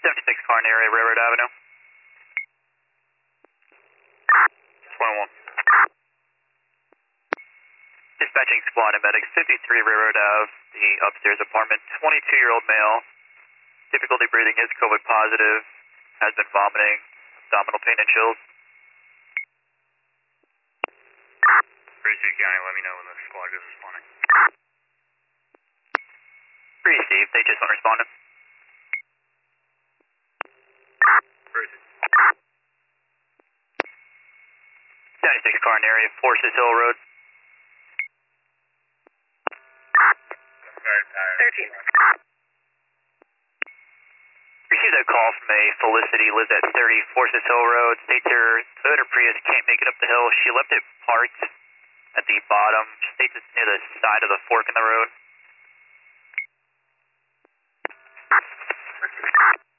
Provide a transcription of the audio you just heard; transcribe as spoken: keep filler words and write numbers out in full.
seventy-six car in area, Railroad Avenue. twenty-one. Dispatching squad and medics, fifty-three Railroad Ave, the upstairs apartment, twenty-two-year-old male, difficulty breathing, is COVID positive, has been vomiting, abdominal pain and chills. Received County, let me know when the squad goes responding. Received, they just went responding. Received. seventy-six car in area, Forces Hill Road. thirteen. Received a call from a Felicity, lives at thirty Forces Hill Road, states her Toyota Prius can't make it up the hill. She left it parked at the bottom, states it's near the side of the fork in the road.